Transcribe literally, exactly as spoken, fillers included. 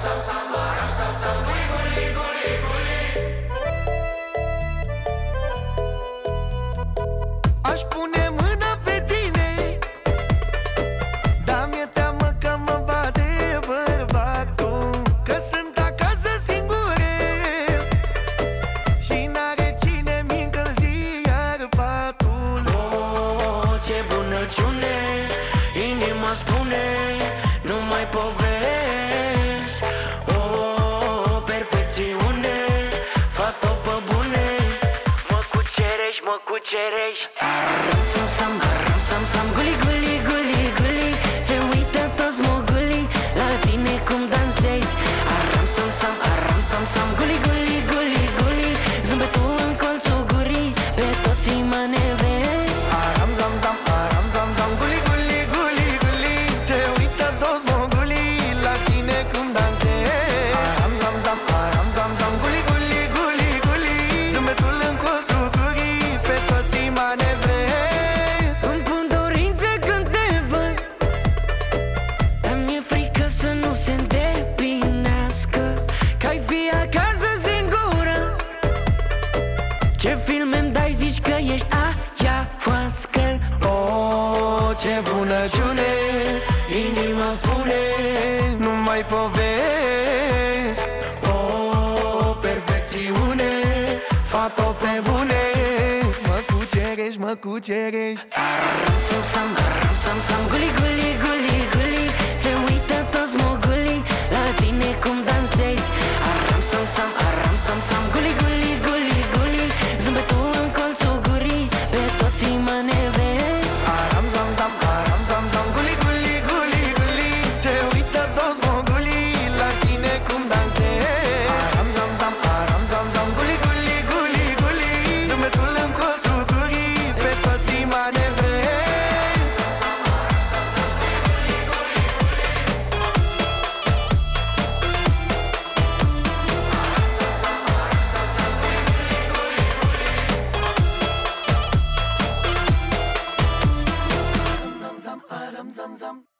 sam, sam, aram, sam, sam, guli, guli, guli, guli. Aș pune mâna pe tine, dar mi-e teamă că mă bate bărbatul, că sunt acasă singure și n-are cine mi încălzi iar patul. Oh, ce bunăciune, inima spune, nu mai povești. Oh, perfecțiune, fac-o pe bune, mă cucerești, mă cucerești. Aram, sam, sam, aram, sam, sam, guli, guli, guli, guli. Se uită toți mogulii la tine cum dansezi. Aram, sam, sam, aram, sam, sam, guli, guli, guli, guli. Zâmbetul în colțul gurii, pe toți mă nevezi. Aram, zam, zam, aram, zam, zam, guli, guli, guli, guli. Se uită toți mogulii la tine cum dansezi. Aram, zam, zam, aram, zam, zam, guli, guli, guli, guli. Zâmbetul în colțul gurii, pe toți mă nevezi. Îmi pun dorințe când te văd, dar mi-e frică să nu se îndeplinească, că-ai fi acasă singură. Ce filme-mi dai, zici că ești ayahuasca. Oh, ce bunăciune, inima spune, nu mai povești. Oh, perfecțiune, fată pe bune, mă cucerești, mă cucerești. Aram, sam, sam, aram, sam, sam, guli, guli, guli, guli. Se uită toți mogulii la tine cum dansezi. Aram, sam, sam, aram, sam, sam, guli, guli, guli, guli. Zâmbetul în colțul gurii, pe toți mă nevezi. Aram, zam, zam, aram, zam, zam, guli, guli, guli, guli. Se uită toți mogulii la tine cum dansezi. Aram, zam, zam, aram, zam, zam, guli, guli, guli, guli. Zâmbetul în colțul gurii, pe toți mă nevezi. Zam, zam, aram, zam, zam.